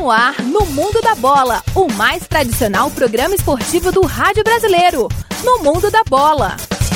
no ar no Mundo da Bola, o mais tradicional programa esportivo do rádio brasileiro. No Mundo da Bola.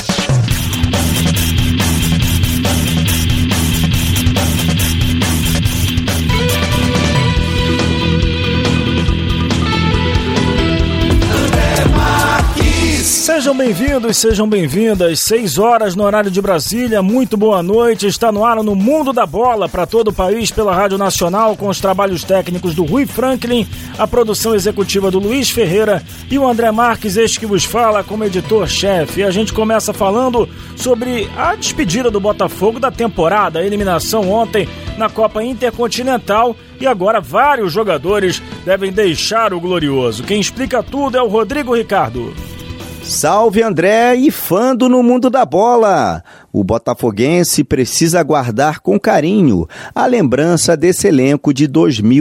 Sejam bem-vindos, sejam bem-vindas. 6 horas no horário de Brasília. Muito boa noite. Está no ar no Mundo da Bola para todo o país pela Rádio Nacional, com os trabalhos técnicos do Rui Franklin, a produção executiva do Luiz Ferreira e o André Marques, este que vos fala como editor-chefe. E a gente começa falando sobre a despedida do Botafogo da temporada, a eliminação ontem na Copa Intercontinental, e agora vários jogadores devem deixar o Glorioso. Quem explica tudo é o Rodrigo Ricardo. Salve André e Fando no Mundo da Bola! O botafoguense precisa guardar com carinho a lembrança desse elenco de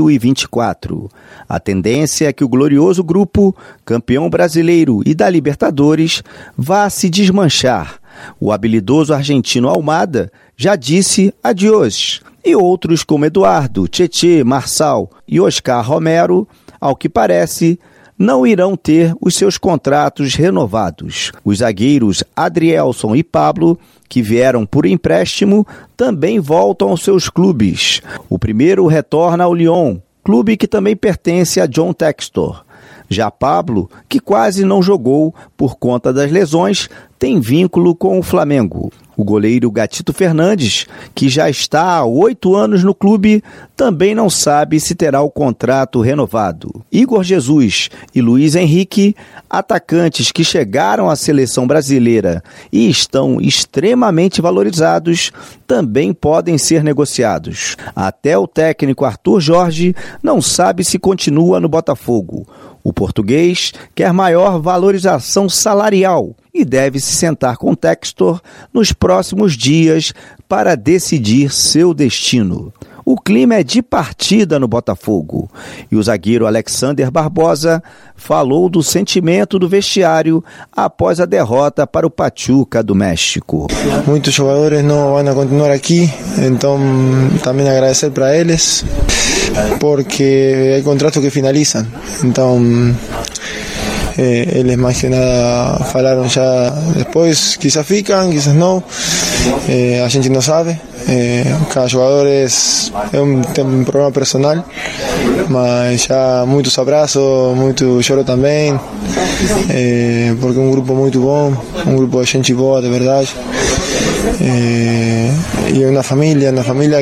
2024. A tendência é que o glorioso grupo, campeão brasileiro e da Libertadores, vá se desmanchar. O habilidoso argentino Almada já disse adiós. E outros como Eduardo, Tietê, Marçal e Oscar Romero, ao que parece, não irão ter os seus contratos renovados. Os zagueiros Adrielson e Pablo, que vieram por empréstimo, também voltam aos seus clubes. O primeiro retorna ao Lyon, clube que também pertence a John Textor. Já Pablo, que quase não jogou por conta das lesões, tem vínculo com o Flamengo. O goleiro Gatito Fernandes, que já está há 8 anos no clube, também não sabe se terá o contrato renovado. Igor Jesus e Luiz Henrique, atacantes que chegaram à seleção brasileira e estão extremamente valorizados, também podem ser negociados. Até o técnico Arthur Jorge não sabe se continua no Botafogo. O português quer maior valorização salarial e deve se sentar com Textor nos próximos dias para decidir seu destino. O clima é de partida no Botafogo e o zagueiro Alexander Barbosa falou do sentimento do vestiário após a derrota para o Pachuca do México. Muitos jogadores não vão continuar aqui, então também agradecer para eles, porque há contratos que finalizam, então eles mais que nada falaram já depois, quizás ficam, quizás não, a gente não sabe. Cada jogador tem um problema personal, mas já muitos abraços, muito choro também, porque é um grupo muito bom, um grupo de gente boa de verdade, e é uma família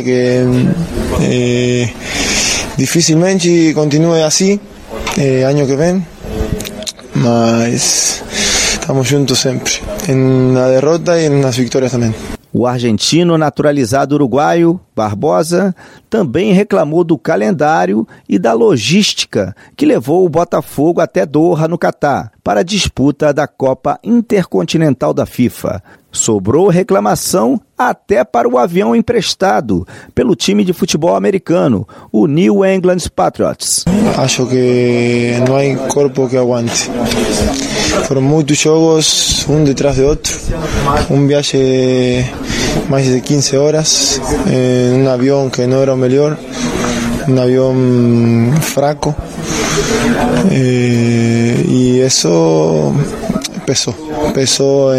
que dificilmente continue assim ano que vem, mas estamos juntos sempre, na derrota e nas vitórias também. O argentino naturalizado uruguaio, Barbosa, também reclamou do calendário e da logística que levou o Botafogo até Doha, no Catar, para a disputa da Copa Intercontinental da FIFA. Sobrou reclamação até para o avião emprestado pelo time de futebol americano, o New England Patriots. Acho que não há corpo que aguante. Foram muitos jogos, um detrás de outro, viagem mais de 15 horas, um avião que não era o melhor, um avião fraco, e isso pesou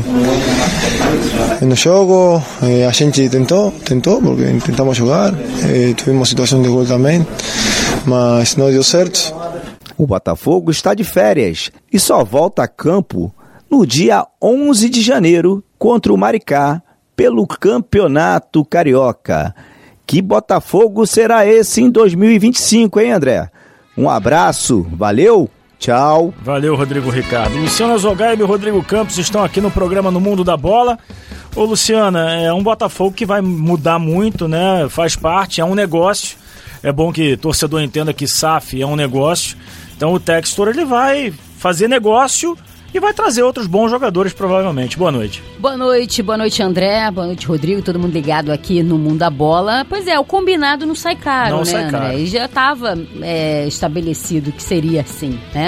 no jogo. A gente tentou porque tentamos jogar, tivemos situação de gol também, mas não deu certo. O Botafogo está de férias e só volta a campo no dia 11 de janeiro contra o Maricá pelo Campeonato Carioca. Que Botafogo será esse em 2025, hein, André? Um abraço, valeu, tchau. Valeu, Rodrigo Ricardo. Luciana Zogaib e Rodrigo Campos estão aqui no programa No Mundo da Bola. Ô, Luciana, é um Botafogo que vai mudar muito, né? Faz parte, é um negócio. É bom que o torcedor entenda que SAF é um negócio. Então o Textor, ele vai fazer negócio e vai trazer outros bons jogadores, provavelmente. Boa noite. Boa noite, André. Boa noite, Rodrigo. Todo mundo ligado aqui no Mundo da Bola. Pois é, o combinado não sai caro, não né, sai André? caro. E já estava estabelecido que seria assim, né?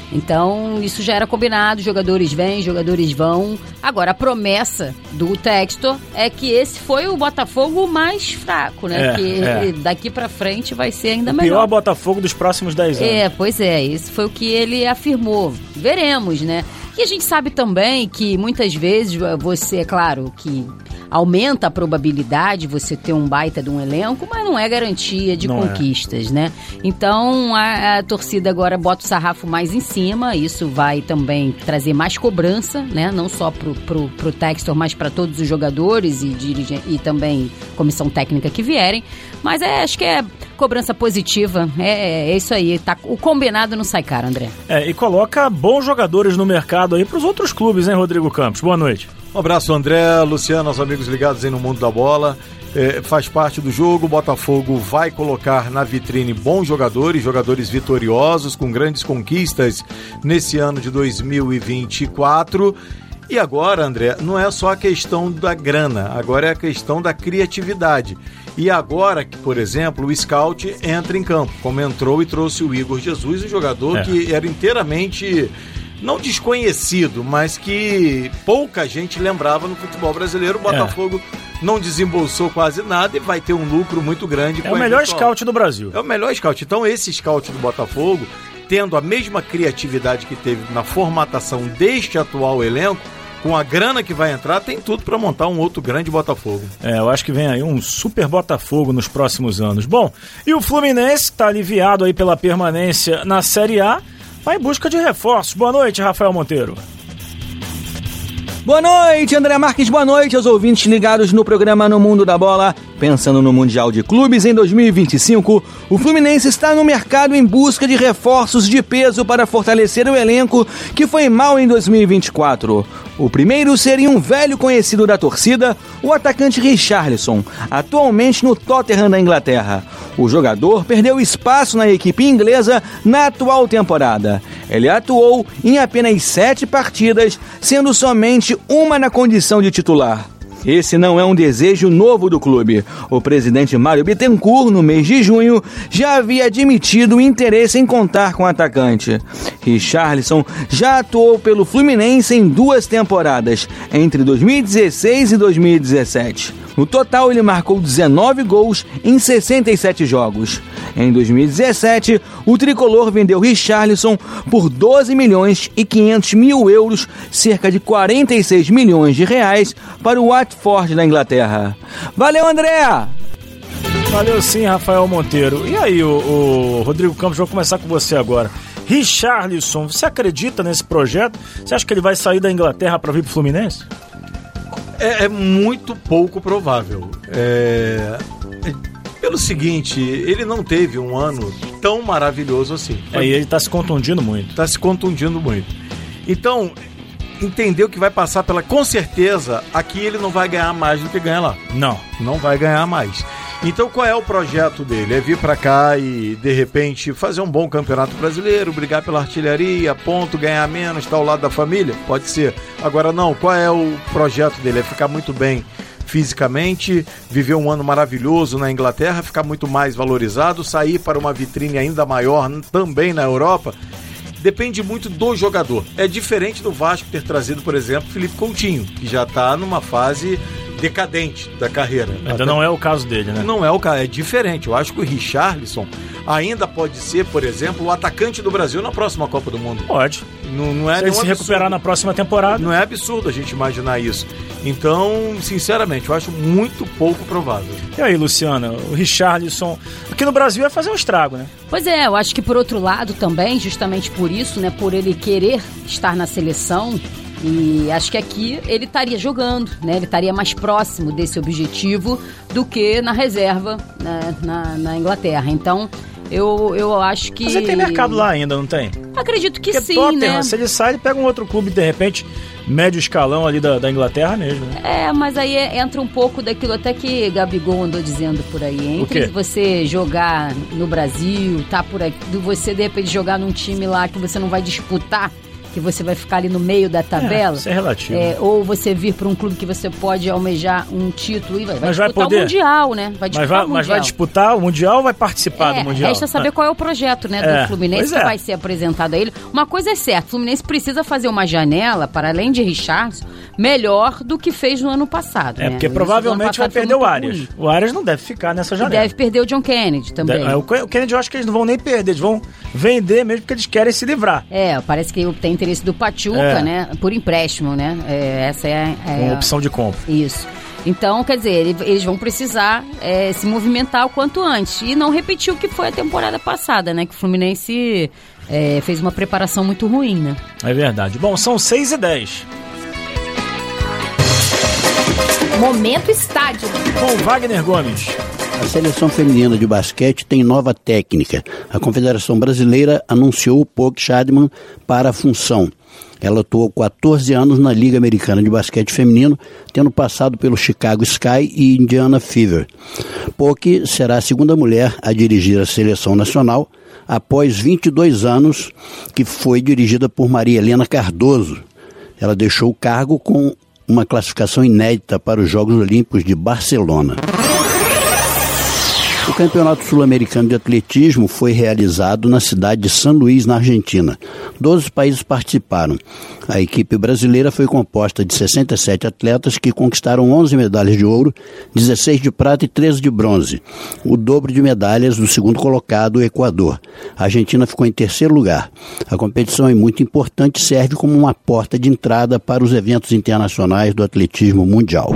Então, isso já era combinado, jogadores vêm, jogadores vão. Agora, a promessa do Textor é que esse foi o Botafogo mais fraco, né? Que daqui pra frente vai ser ainda melhor. O pior Botafogo dos próximos 10 anos. Pois é, isso foi o que ele afirmou. Veremos, né? E a gente sabe também que muitas vezes você, é claro, que aumenta a probabilidade de você ter um baita de um elenco, mas não é garantia de conquistas, né? Então, a torcida agora bota o sarrafo mais em cima, isso vai também trazer mais cobrança, né? Não só pro Textor, mas para todos os jogadores e também comissão técnica que vierem. Mas acho que é cobrança positiva, é isso aí. O combinado não sai caro, André. E coloca bons jogadores no mercado aí pros outros clubes, hein, Rodrigo Campos? Boa noite. Um abraço, André, Luciano, aos amigos ligados aí no Mundo da Bola. Faz parte do jogo, o Botafogo vai colocar na vitrine bons jogadores vitoriosos, com grandes conquistas nesse ano de 2024. E agora, André, não é só a questão da grana, agora é a questão da criatividade. E agora, por exemplo, o scout entra em campo, como entrou e trouxe o Igor Jesus, um jogador que era inteiramente, não desconhecido, mas que pouca gente lembrava no futebol brasileiro. O Botafogo não desembolsou quase nada e vai ter um lucro muito grande. É o melhor scout do Brasil. É o melhor scout. Então esse scout do Botafogo, tendo a mesma criatividade que teve na formatação deste atual elenco, com a grana que vai entrar, tem tudo para montar um outro grande Botafogo. Eu acho que vem aí um super Botafogo nos próximos anos. Bom, e o Fluminense, que está aliviado aí pela permanência na Série A, vai em busca de reforços. Boa noite, Rafael Monteiro. Boa noite, André Marques, boa noite aos ouvintes ligados no programa No Mundo da Bola. Pensando no Mundial de Clubes em 2025, o Fluminense está no mercado em busca de reforços de peso para fortalecer o elenco que foi mal em 2024. O primeiro seria um velho conhecido da torcida, o atacante Richarlison, atualmente no Tottenham da Inglaterra. O jogador perdeu espaço na equipe inglesa na atual temporada. Ele atuou em apenas 7 partidas, sendo somente uma na condição de titular. Esse não é um desejo novo do clube. O presidente Mário Bittencourt, no mês de junho, já havia admitido o interesse em contar com o atacante. Richarlison já atuou pelo Fluminense em 2 temporadas, entre 2016 e 2017. No total, ele marcou 19 gols em 67 jogos. Em 2017, o tricolor vendeu Richarlison por 12 milhões e 500 mil euros, cerca de 46 milhões de reais, para o Watford da Inglaterra. Valeu, André! Valeu sim, Rafael Monteiro. E aí, o Rodrigo Campos, vou começar com você agora. Richarlison, você acredita nesse projeto? Você acha que ele vai sair da Inglaterra para vir pro Fluminense? É muito pouco provável. Pelo seguinte, ele não teve um ano tão maravilhoso assim. E ele tá se contundindo muito. Então, entendeu que vai passar pela... Com certeza, aqui ele não vai ganhar mais do que ganha lá. Não vai ganhar mais. Então, qual é o projeto dele? É vir pra cá e, de repente, fazer um bom campeonato brasileiro, brigar pela artilharia, ponto, ganhar menos, estar ao lado da família? Pode ser. Agora, não. Qual é o projeto dele? É ficar muito bem fisicamente, viver um ano maravilhoso na Inglaterra, ficar muito mais valorizado, sair para uma vitrine ainda maior também na Europa. Depende muito do jogador. É diferente do Vasco ter trazido, por exemplo, Felipe Coutinho, que já está numa fase decadente da carreira. Ainda não é o caso dele, né? Não é o caso, é diferente. Eu acho que o Richarlison ainda pode ser, por exemplo, o atacante do Brasil na próxima Copa do Mundo. Pode. Não é se ele se recuperar na próxima temporada. Não é absurdo a gente imaginar isso. Então, sinceramente, eu acho muito pouco provável. E aí, Luciana, o Richarlison aqui no Brasil vai fazer um estrago, né? Pois é, eu acho que por outro lado também, justamente por isso, né, por ele querer estar na seleção, e acho que aqui ele estaria jogando, né? Ele estaria mais próximo desse objetivo do que na reserva, né, na Inglaterra. Então, eu acho que... Mas ele tem mercado lá ainda, não tem? Acredito que porque sim, Tottenham, né? Se ele sai, ele pega um outro clube, de repente, médio escalão ali da Inglaterra mesmo, né? Mas aí entra um pouco daquilo até que Gabigol andou dizendo por aí. Entre você jogar no Brasil, tá por aqui, você de repente jogar num time lá que você não vai disputar, que você vai ficar ali no meio da tabela. Isso é relativo. Ou você vir para um clube que você pode almejar um título e vai disputar poder... o Mundial, né? Mas vai disputar o Mundial ou vai participar do Mundial? Resta saber qual é o projeto, né, do Fluminense que vai ser apresentado a ele. Uma coisa é certa, o Fluminense precisa fazer uma janela, para além de Richarlison, melhor do que fez no ano passado. Porque provavelmente vai perder o Arias. Ruim. O Arias não deve ficar nessa janela. E deve perder o John Kennedy também. O Kennedy eu acho que eles não vão nem perder, eles vão vender mesmo porque eles querem se livrar. Parece que tem interesse do Pachuca, né, por empréstimo, né? Essa é uma opção de compra. Isso. Então, quer dizer, eles vão precisar se movimentar o quanto antes. E não repetir o que foi a temporada passada, né? Que o Fluminense fez uma preparação muito ruim, né? É verdade. Bom, são 6h10. Momento Estádio. Com Wagner Gomes. A seleção feminina de basquete tem nova técnica. A Confederação Brasileira anunciou o Poke Schadman para a função. Ela atuou 14 anos na Liga Americana de Basquete Feminino, tendo passado pelo Chicago Sky e Indiana Fever. Poke será a segunda mulher a dirigir a seleção nacional, após 22 anos que foi dirigida por Maria Helena Cardoso. Ela deixou o cargo com uma classificação inédita para os Jogos Olímpicos de Barcelona. O Campeonato Sul-Americano de Atletismo foi realizado na cidade de São Luís, na Argentina. 12 países participaram. A equipe brasileira foi composta de 67 atletas que conquistaram 11 medalhas de ouro, 16 de prata e 13 de bronze. O dobro de medalhas do segundo colocado, o Equador. A Argentina ficou em terceiro lugar. A competição é muito importante e serve como uma porta de entrada para os eventos internacionais do atletismo mundial.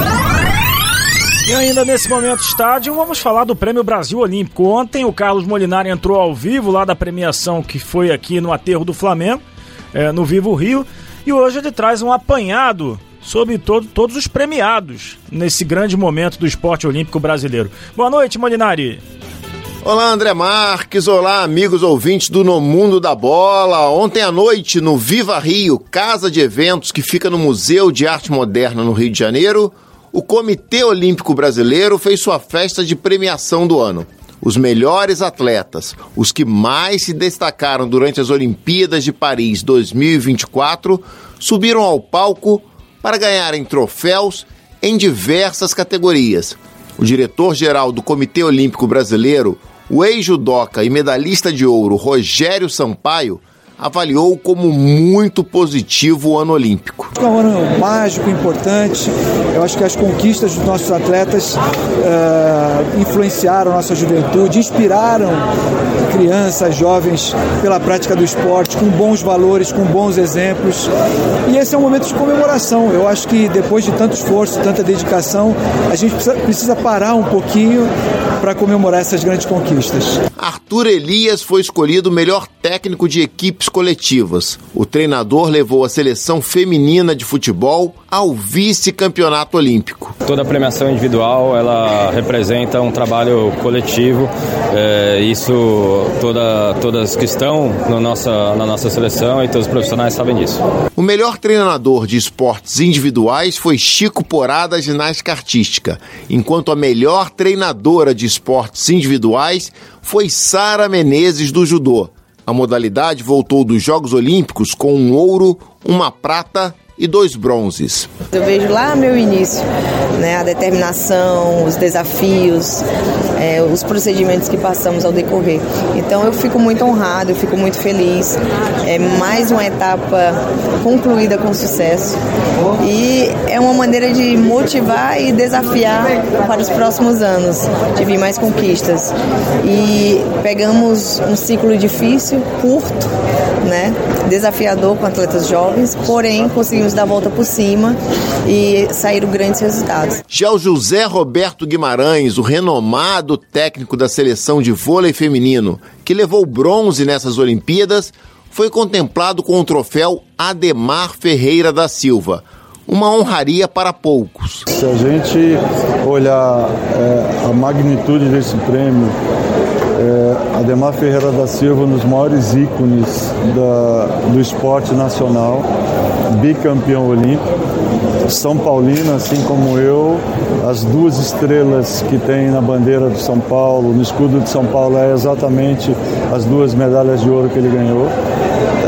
E ainda nesse Momento Estádio, vamos falar do Prêmio Brasil Olímpico. Ontem o Carlos Molinari entrou ao vivo lá da premiação que foi aqui no Aterro do Flamengo, no Vivo Rio, e hoje ele traz um apanhado sobre todos os premiados nesse grande momento do esporte olímpico brasileiro. Boa noite, Molinari. Olá, André Marques, olá, amigos ouvintes do No Mundo da Bola. Ontem à noite, no Viva Rio, casa de eventos que fica no Museu de Arte Moderna no Rio de Janeiro, o Comitê Olímpico Brasileiro fez sua festa de premiação do ano. Os melhores atletas, os que mais se destacaram durante as Olimpíadas de Paris 2024, subiram ao palco para ganharem troféus em diversas categorias. O diretor-geral do Comitê Olímpico Brasileiro, o ex-judoca e medalhista de ouro Rogério Sampaio, avaliou como muito positivo o ano olímpico. É um ano mágico, importante. Eu acho que as conquistas dos nossos atletas influenciaram a nossa juventude, inspiraram crianças, jovens pela prática do esporte, com bons valores, com bons exemplos. E esse é um momento de comemoração. Eu acho que depois de tanto esforço, tanta dedicação, a gente precisa parar um pouquinho para comemorar essas grandes conquistas. Arthur Elias foi escolhido o melhor técnico de equipes coletivas. O treinador levou a seleção feminina de futebol ao vice-campeonato olímpico. Toda a premiação individual, ela representa um trabalho coletivo. Todas que estão na nossa seleção e todos os profissionais sabem disso. O melhor treinador de esportes individuais foi Chico Porá, da ginástica artística, enquanto a melhor treinadora de esportes individuais foi Sara Menezes, do judô. A modalidade voltou dos Jogos Olímpicos com um ouro, uma prata e 2 bronzes. Eu vejo lá meu início, né, a determinação, os desafios, os procedimentos que passamos ao decorrer. Então eu fico muito honrado, eu fico muito feliz. É mais uma etapa concluída com sucesso e é uma maneira de motivar e desafiar para os próximos anos, de vir mais conquistas. E pegamos um ciclo difícil, curto, né, desafiador com atletas jovens, porém conseguimos dar a volta por cima e saíram grandes resultados. Já o José Roberto Guimarães, o renomado técnico da seleção de vôlei feminino, que levou bronze nessas Olimpíadas, foi contemplado com o troféu Ademar Ferreira da Silva, uma honraria para poucos. Se a gente olhar a magnitude desse prêmio, Ademar Ferreira da Silva, um dos maiores ícones do esporte nacional, bicampeão olímpico, São Paulino, assim como eu, as 2 estrelas que tem na bandeira do São Paulo, no escudo de São Paulo, é exatamente as 2 medalhas de ouro que ele ganhou.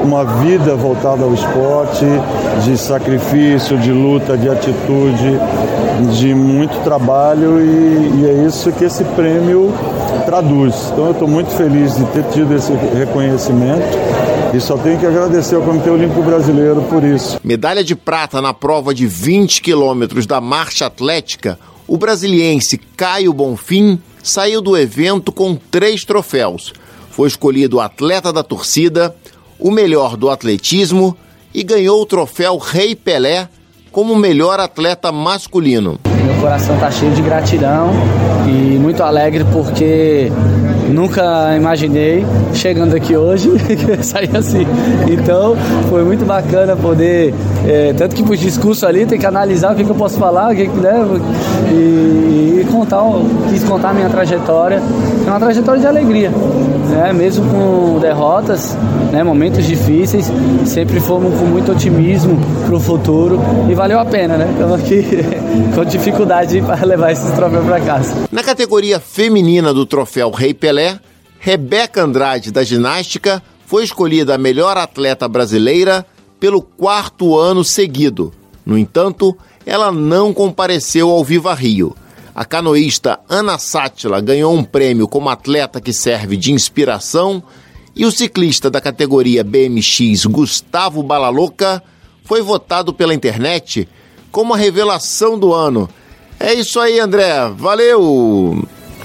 uma vida voltada ao esporte, de sacrifício, de luta, de atitude, de muito trabalho e é isso que esse prêmio traduz. Então eu estou muito feliz de ter tido esse reconhecimento e só tenho que agradecer ao Comitê Olímpico Brasileiro por isso. Medalha de prata na prova de 20 quilômetros da marcha atlética, o brasiliense Caio Bonfim saiu do evento com 3 troféus. Foi escolhido o atleta da torcida, o melhor do atletismo e ganhou o troféu Rei Pelé como melhor atleta masculino. Meu coração está cheio de gratidão e muito alegre porque nunca imaginei, chegando aqui hoje, que ia sair assim. Então, foi muito bacana poder, tanto que pro discurso ali, tem que analisar o que eu posso falar, e quis contar a minha trajetória. É uma trajetória de alegria, né? Mesmo com derrotas, né? Momentos difíceis, sempre fomos com muito otimismo pro futuro e valeu a pena, né? Estamos aqui com dificuldade para levar esse troféu para casa. Na categoria feminina do troféu Rei Pelé, Rebeca Andrade, da ginástica, foi escolhida a melhor atleta brasileira pelo 4º ano seguido. No entanto, ela não compareceu ao Viva Rio. A canoísta Ana Sátila ganhou um prêmio como atleta que serve de inspiração e o ciclista da categoria BMX, Gustavo Balalouca, foi votado pela internet como a revelação do ano. É isso aí, André. Valeu!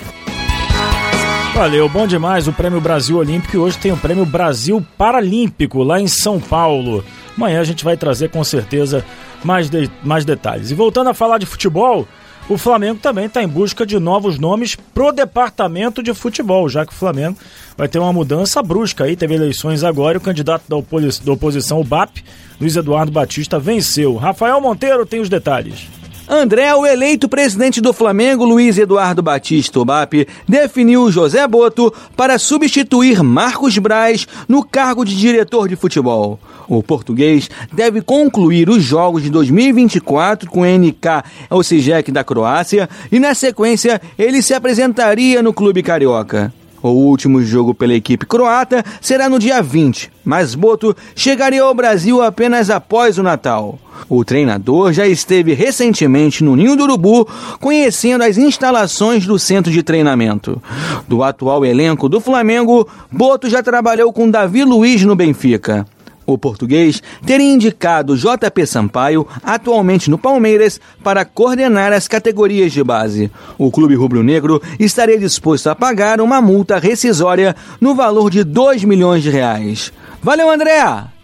Valeu, bom demais o Prêmio Brasil Olímpico e hoje tem o Prêmio Brasil Paralímpico lá em São Paulo. Amanhã a gente vai trazer com certeza mais detalhes. E voltando a falar de futebol, o Flamengo também está em busca de novos nomes pro departamento de futebol, já que o Flamengo vai ter uma mudança brusca aí, teve eleições agora e o candidato da oposição, o BAP, Luiz Eduardo Batista, venceu. Rafael Monteiro tem os detalhes. André, o eleito presidente do Flamengo, Luiz Eduardo Batista, o BAP, definiu José Boto para substituir Marcos Braz no cargo de diretor de futebol. O português deve concluir os jogos de 2024 com o NK Osijek da Croácia e, na sequência, ele se apresentaria no clube carioca. O último jogo pela equipe croata será no dia 20, mas Boto chegaria ao Brasil apenas após o Natal. O treinador já esteve recentemente no Ninho do Urubu, conhecendo as instalações do centro de treinamento. Do atual elenco do Flamengo, Boto já trabalhou com Davi Luiz no Benfica. O português teria indicado JP Sampaio, atualmente no Palmeiras, para coordenar as categorias de base. O clube rubro-negro estaria disposto a pagar uma multa rescisória no valor de R$2 milhões. Valeu, André!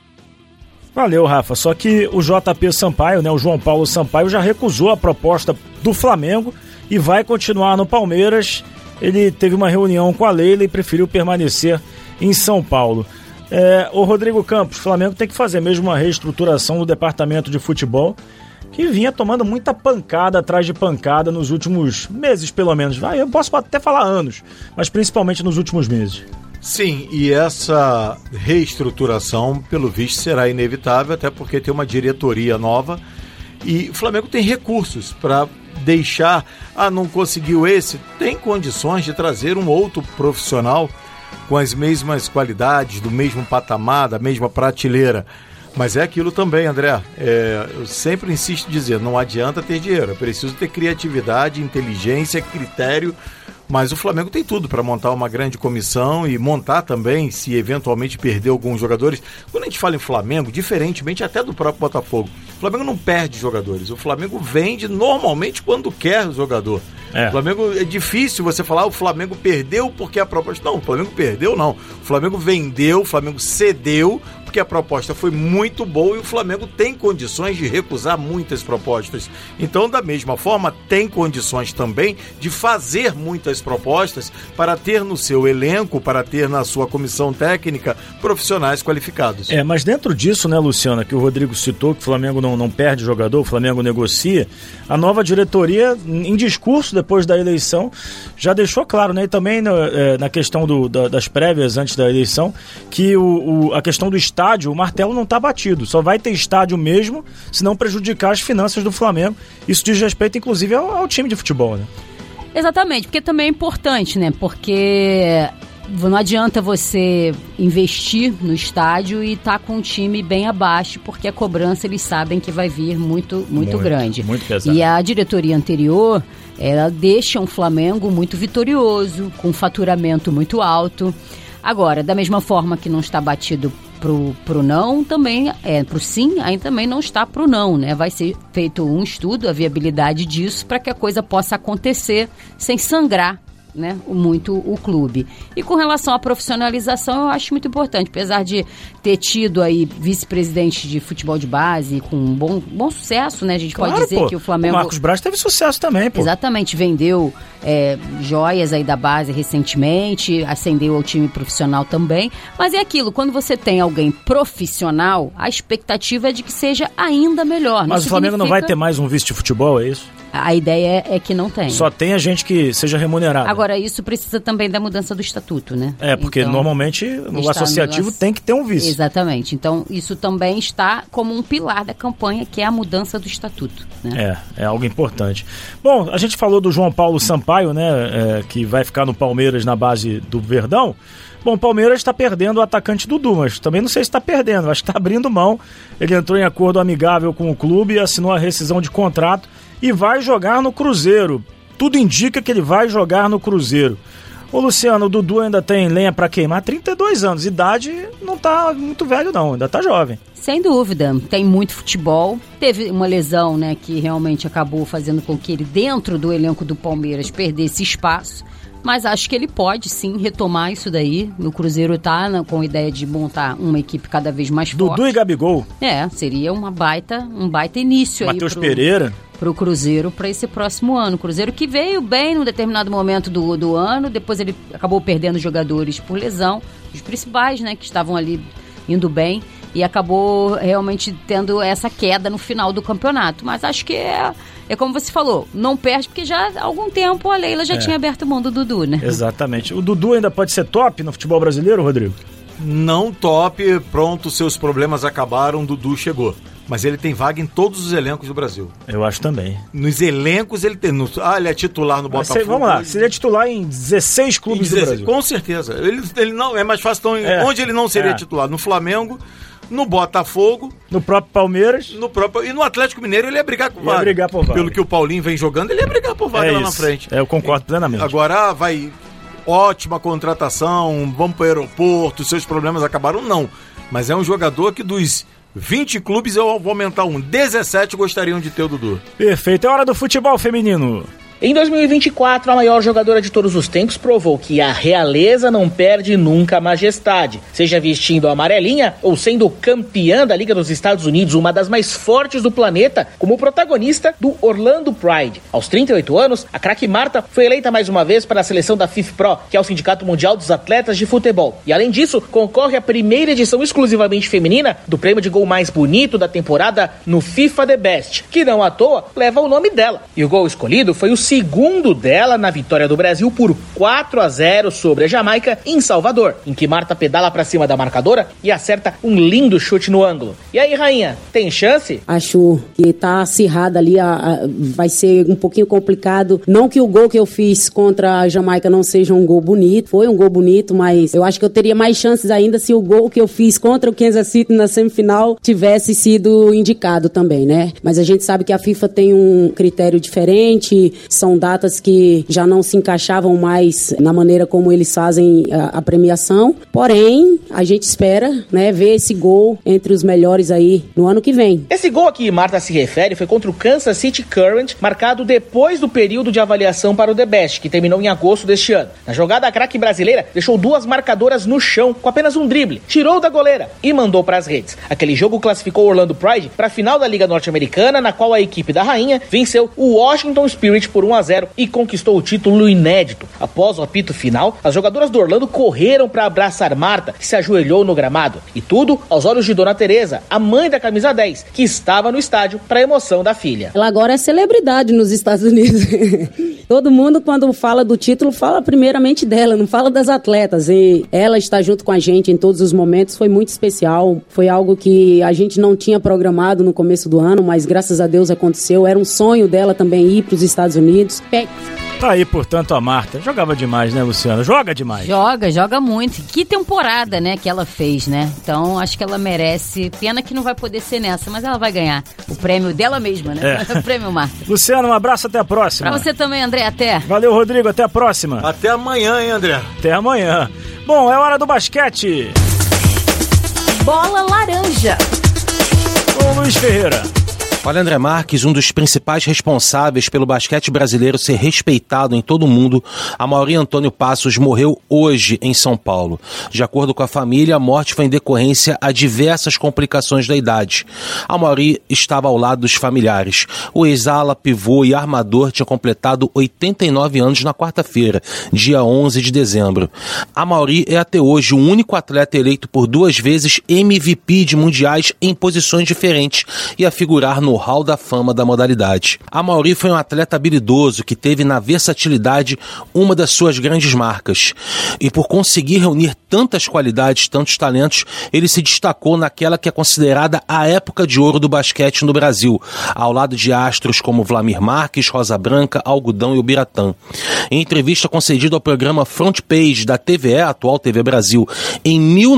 Valeu, Rafa. Só que o JP Sampaio, né, o João Paulo Sampaio, já recusou a proposta do Flamengo e vai continuar no Palmeiras. Ele teve uma reunião com a Leila e preferiu permanecer em São Paulo. O Rodrigo Campos, o Flamengo tem que fazer mesmo uma reestruturação do departamento de futebol, que vinha tomando muita pancada atrás de pancada nos últimos meses, pelo menos. Eu posso até falar anos, mas principalmente nos últimos meses. Sim, e essa reestruturação, pelo visto, será inevitável, até porque tem uma diretoria nova e o Flamengo tem recursos para deixar, não conseguiu esse, tem condições de trazer um outro profissional com as mesmas qualidades, do mesmo patamar, da mesma prateleira. Mas é aquilo também, André, eu sempre insisto em dizer, não adianta ter dinheiro, é preciso ter criatividade, inteligência, critério, mas o Flamengo tem tudo para montar uma grande comissão e montar também, se eventualmente perder alguns jogadores. Quando a gente fala em Flamengo, diferentemente até do próprio Botafogo, o Flamengo não perde jogadores, o Flamengo vende normalmente quando quer o jogador. O Flamengo, é difícil você falar, o Flamengo perdeu porque a proposta... Não, o Flamengo perdeu não, o Flamengo vendeu, o Flamengo cedeu, porque a proposta foi muito boa e o Flamengo tem condições de recusar muitas propostas. Então, da mesma forma, tem condições também de fazer muitas propostas para ter no seu elenco, para ter na sua comissão técnica profissionais qualificados. Mas dentro disso, né, Luciana, que o Rodrigo citou, que o Flamengo não perde jogador, o Flamengo negocia, a nova diretoria, em discurso depois da eleição, já deixou claro, né, e também na questão das prévias antes da eleição, que a questão do estádio, o martelo não está batido, só vai ter estádio mesmo se não prejudicar as finanças do Flamengo. Isso diz respeito inclusive ao time de futebol, né? Exatamente, porque também é importante, né? Porque não adianta você investir no estádio e estar com um time bem abaixo, porque a cobrança eles sabem que vai vir muito grande. Muito pesado. E a diretoria anterior, ela deixa um Flamengo muito vitorioso, com faturamento muito alto. Agora, da mesma forma que não está batido pro não, também pro sim, aí também não está pro não, né? Vai ser feito um estudo, a viabilidade disso, para que a coisa possa acontecer sem sangrar, né, muito o clube. E com relação à profissionalização, eu acho muito importante, apesar de ter tido aí vice-presidente de futebol de base com um bom sucesso, né, a gente pode dizer que o Flamengo... O Marcos Braz teve sucesso também, pô. Exatamente, vendeu joias aí da base recentemente, ascendeu ao time profissional também, mas é aquilo, quando você tem alguém profissional, a expectativa é de que seja ainda melhor. Mas o Flamengo não vai ter mais um vice de futebol, é isso? A ideia é que não tenha. Só tenha gente que seja remunerada. Agora, isso precisa também da mudança do estatuto, né? Porque então, normalmente no associativo tem que ter um vice. Exatamente. Então, isso também está como um pilar da campanha, que é a mudança do estatuto, né? É algo importante. Bom, a gente falou do João Paulo Sampaio, né? Que vai ficar no Palmeiras na base do Verdão. Bom, o Palmeiras está perdendo o atacante Dudu, mas também não sei se está perdendo, acho que está abrindo mão. Ele entrou em acordo amigável com o clube, assinou a rescisão de contrato e vai jogar no Cruzeiro. Tudo indica que ele vai jogar no Cruzeiro. Ô Luciano, o Dudu ainda tem lenha para queimar, 32 anos, idade não tá muito velho não, ainda tá jovem. Sem dúvida, tem muito futebol, teve uma lesão, né, que realmente acabou fazendo com que ele, dentro do elenco do Palmeiras, perdesse espaço. Mas acho que ele pode, sim, retomar isso daí. O Cruzeiro tá com a ideia de montar uma equipe cada vez mais forte. Dudu e Gabigol. Seria um baita início Matheus aí Pereira. Pro Cruzeiro para esse próximo ano. O Cruzeiro que veio bem num determinado momento do ano, depois ele acabou perdendo jogadores por lesão, os principais, né, que estavam ali indo bem, e acabou realmente tendo essa queda no final do campeonato. Mas acho que é como você falou, não perde, porque já há algum tempo a Leila já tinha aberto mão do Dudu, né? Exatamente. O Dudu ainda pode ser top no futebol brasileiro, Rodrigo? Não top, pronto, seus problemas acabaram, Dudu chegou. Mas ele tem vaga em todos os elencos do Brasil. Eu acho também. Nos elencos ele tem. Ele é titular no Botafogo. Vamos lá, seria titular em 16 clubes do Brasil. Com certeza. Ele não, é mais fácil, onde ele não seria titular? No Flamengo, no Botafogo, no próprio Palmeiras, e no Atlético Mineiro ele ia brigar por vaga. Pelo que o Paulinho vem jogando, ele ia brigar por vaga lá na frente. Eu concordo plenamente. Agora ótima contratação, vamos para o aeroporto, seus problemas acabaram, não. Mas é um jogador que dos 20 clubes eu vou aumentar 17 gostariam de ter o Dudu. Perfeito, é hora do futebol feminino. Em 2024, a maior jogadora de todos os tempos provou que a realeza não perde nunca a majestade. Seja vestindo a amarelinha ou sendo campeã da Liga dos Estados Unidos, uma das mais fortes do planeta, como protagonista do Orlando Pride. Aos 38 anos, a craque Marta foi eleita mais uma vez para a seleção da FIFPro, que é o Sindicato Mundial dos Atletas de Futebol. E além disso, concorre à primeira edição exclusivamente feminina do prêmio de gol mais bonito da temporada no FIFA The Best, que não à toa leva o nome dela. E o gol escolhido foi o segundo dela na vitória do Brasil por 4-0 sobre a Jamaica em Salvador, em que Marta pedala pra cima da marcadora e acerta um lindo chute no ângulo. E aí, rainha, tem chance? Acho que tá acirrada ali, vai ser um pouquinho complicado. Não que o gol que eu fiz contra a Jamaica não seja um gol bonito, foi um gol bonito, mas eu acho que eu teria mais chances ainda se o gol que eu fiz contra o Kansas City na semifinal tivesse sido indicado também, né? Mas a gente sabe que a FIFA tem um critério diferente, são datas que já não se encaixavam mais na maneira como eles fazem a premiação. Porém, a gente espera, né, ver esse gol entre os melhores aí no ano que vem. Esse gol a que Marta se refere foi contra o Kansas City Current, marcado depois do período de avaliação para o The Best, que terminou em agosto deste ano. Na jogada, a craque brasileira deixou duas marcadoras no chão com apenas um drible, tirou da goleira e mandou para as redes. Aquele jogo classificou o Orlando Pride para a final da Liga Norte-Americana, na qual a equipe da rainha venceu o Washington Spirit por 1-0 e conquistou o título inédito. Após o apito final, as jogadoras do Orlando correram para abraçar Marta, que se ajoelhou no gramado. E tudo aos olhos de Dona Teresa, a mãe da camisa 10, que estava no estádio para a emoção da filha. Ela agora é celebridade nos Estados Unidos. Todo mundo, quando fala do título, fala primeiramente dela, não fala das atletas. E ela está junto com a gente em todos os momentos, foi muito especial. Foi algo que a gente não tinha programado no começo do ano, mas graças a Deus aconteceu. Era um sonho dela também ir para os Estados Unidos. Tá aí, portanto, a Marta. Jogava demais, né, Luciano? Joga demais. Joga muito. Que temporada, né, que ela fez, né? Então, acho que ela merece. Pena que não vai poder ser nessa, mas ela vai ganhar o prêmio dela mesma, né? O prêmio Marta. Luciano, um abraço, até a próxima. Pra você também, André, até. Valeu, Rodrigo, até a próxima. Até amanhã, hein, André? Até amanhã. Bom, é hora do basquete. Bola Laranja. Com Luiz Ferreira. Olha, André Marques, um dos principais responsáveis pelo basquete brasileiro ser respeitado em todo o mundo, Amaury Antônio Passos, morreu hoje em São Paulo. De acordo com a família, a morte foi em decorrência a diversas complicações da idade. Amaury estava ao lado dos familiares. O ex-ala, pivô e armador tinha completado 89 anos na quarta-feira, dia 11 de dezembro. Amaury é até hoje o único atleta eleito por 2 vezes MVP de mundiais em posições diferentes e a figurar no Hall da Fama da modalidade. Amaury foi um atleta habilidoso que teve na versatilidade uma das suas grandes marcas. E por conseguir reunir tantas qualidades, tantos talentos, ele se destacou naquela que é considerada a época de ouro do basquete no Brasil, ao lado de astros como Vlamir Marques, Rosa Branca, Algodão e Ubiratã. Em entrevista concedida ao programa Front Page da TVE, atual TV Brasil, em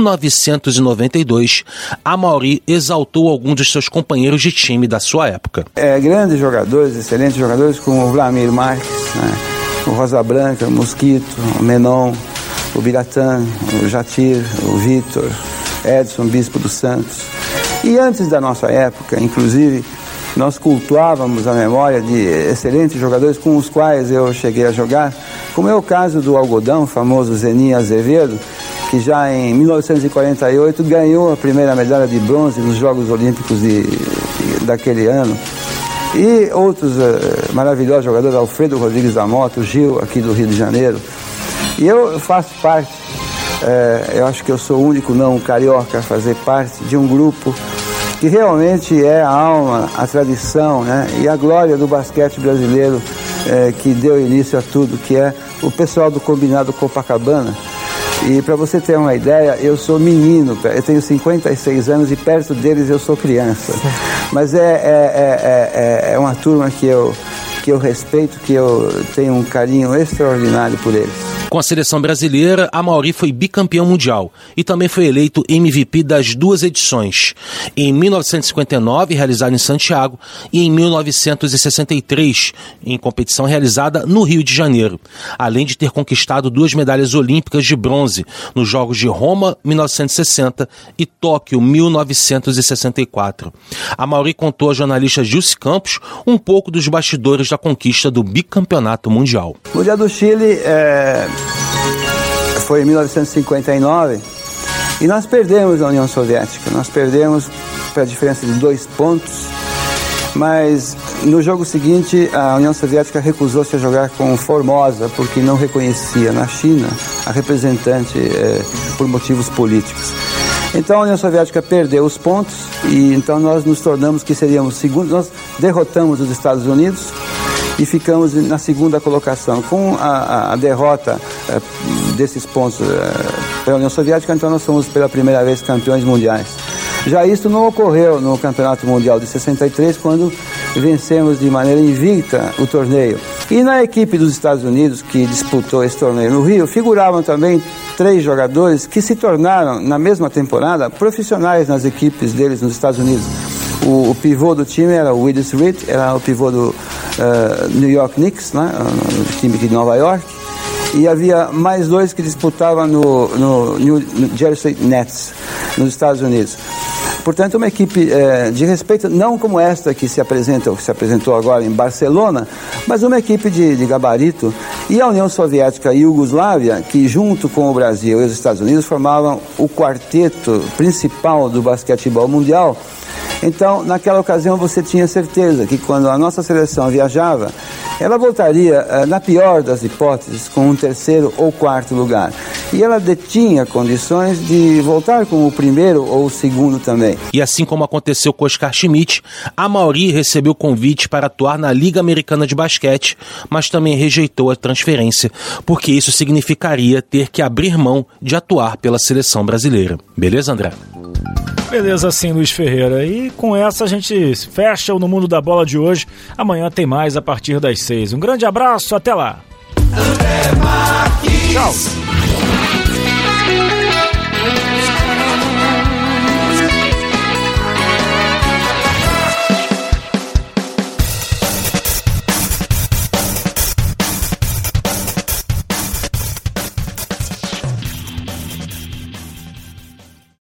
1992, Amaury exaltou alguns dos seus companheiros de time da sua época. Grandes jogadores, excelentes jogadores, como o Vlamir Marques, né? O Rosa Branca, o Mosquito, o Menon, o Biratã, o Jatir, o Vitor, Edson Bispo dos Santos. E antes da nossa época, inclusive, nós cultuávamos a memória de excelentes jogadores com os quais eu cheguei a jogar, como é o caso do Algodão, o famoso Zeninho Azevedo, que já em 1948 ganhou a primeira medalha de bronze nos Jogos Olímpicos daquele ano. E outros maravilhosos jogadores, Alfredo Rodrigues da Mota, o Gil, aqui do Rio de Janeiro. E eu faço parte, eu acho que eu sou o único não carioca a fazer parte de um grupo que realmente é a alma, a tradição, né, e a glória do basquete brasileiro, que deu início a tudo, que é o pessoal do Combinado Copacabana. E para você ter uma ideia, eu sou menino, eu tenho 56 anos e perto deles eu sou criança. Mas é uma turma que eu respeito, que eu tenho um carinho extraordinário por eles. Com a seleção brasileira, Amaury foi bicampeão mundial e também foi eleito MVP das 2 edições, em 1959, realizada em Santiago, e em 1963, em competição realizada no Rio de Janeiro, além de ter conquistado 2 medalhas olímpicas de bronze nos Jogos de Roma, 1960, e Tóquio, 1964. Amaury contou à jornalista Gilce Campos um pouco dos bastidores da conquista do bicampeonato mundial. O Mundial do Chile foi em 1959 e nós perdemos a União Soviética. Nós perdemos pela diferença de 2 pontos, mas no jogo seguinte a União Soviética recusou-se a jogar com Formosa porque não reconhecia na China a representante por motivos políticos. Então a União Soviética perdeu os pontos e então nós nos tornamos que seríamos segundos. Nós derrotamos os Estados Unidos e ficamos na segunda colocação. Com a derrota desses pontos pela União Soviética, então nós fomos pela primeira vez campeões mundiais. Já isso não ocorreu no Campeonato Mundial de 63, quando vencemos de maneira invicta o torneio. E na equipe dos Estados Unidos, que disputou esse torneio no Rio, figuravam também 3 jogadores que se tornaram, na mesma temporada, profissionais nas equipes deles nos Estados Unidos. O pivô do time era o Willis Reed, era o pivô do New York Knicks, né, o time de Nova York, e havia mais 2 que disputavam no New Jersey Nets, nos Estados Unidos. Portanto, uma equipe de respeito, não como esta que se apresentou agora em Barcelona, mas uma equipe de gabarito. E a União Soviética e a Iugoslávia, que junto com o Brasil e os Estados Unidos formavam o quarteto principal do basquetebol mundial. Então, naquela ocasião, você tinha certeza que quando a nossa seleção viajava, ela voltaria, na pior das hipóteses, com um 3º ou 4º lugar. E ela detinha condições de voltar com o 1º ou o 2º também. E assim como aconteceu com Oscar Schmidt, Amaury recebeu convite para atuar na Liga Americana de Basquete, mas também rejeitou a transferência, porque isso significaria ter que abrir mão de atuar pela seleção brasileira. Beleza, André? Beleza, sim, Luiz Ferreira. E com essa a gente fecha o No Mundo da Bola de hoje. Amanhã tem mais a partir das 6. Um grande abraço, até lá! André Marques. Tchau.